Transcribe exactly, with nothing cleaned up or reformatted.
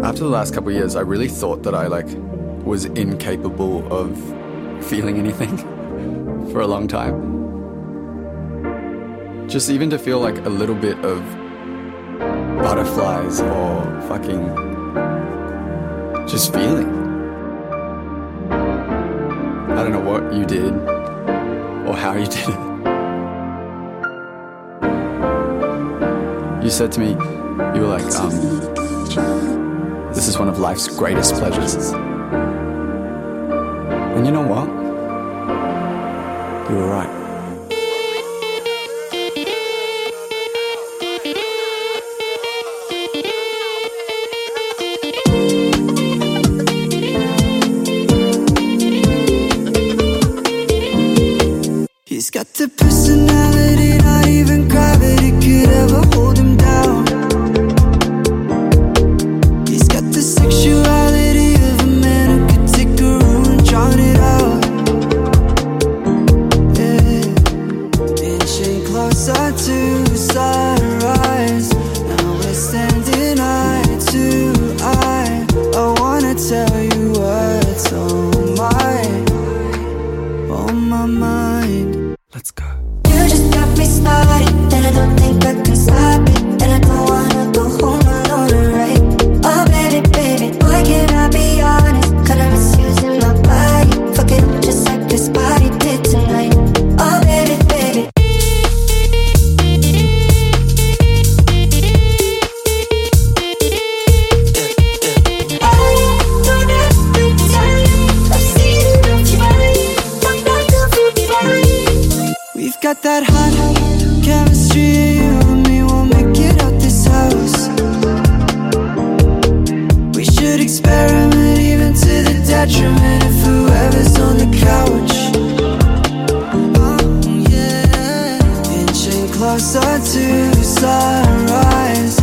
after the last couple of years, I really thought that I like was incapable of feeling anything for a long time. Just even to feel like a little bit of butterflies or fucking just feeling. I don't know what you did or how you did it. You said to me, you were like, um, this is one of life's greatest pleasures. And you know what? You were right. He's got the personality, not even gravity could ever hold him down. He's got the sexuality of a man who could take a room and drown it out. Yeah. Inching closer to sunrise, now we're standing eye to eye. I wanna tell you what's on my, on my mind. Let's go. You just got me started, and I don't think I can stop it. And I don't wanna go home alone, right? Oh baby, baby, why can't I be honest? Kinda misusing my body, fuck it up just like this body did tonight. Oh baby, baby. I don't have the time, I've seen enough tonight. I'm not the fool tonight. We've got that hot chemistry, you and me will make it out this house. We should experiment even to the detriment of whoever's on the couch. Oh yeah, inching closer to sunrise,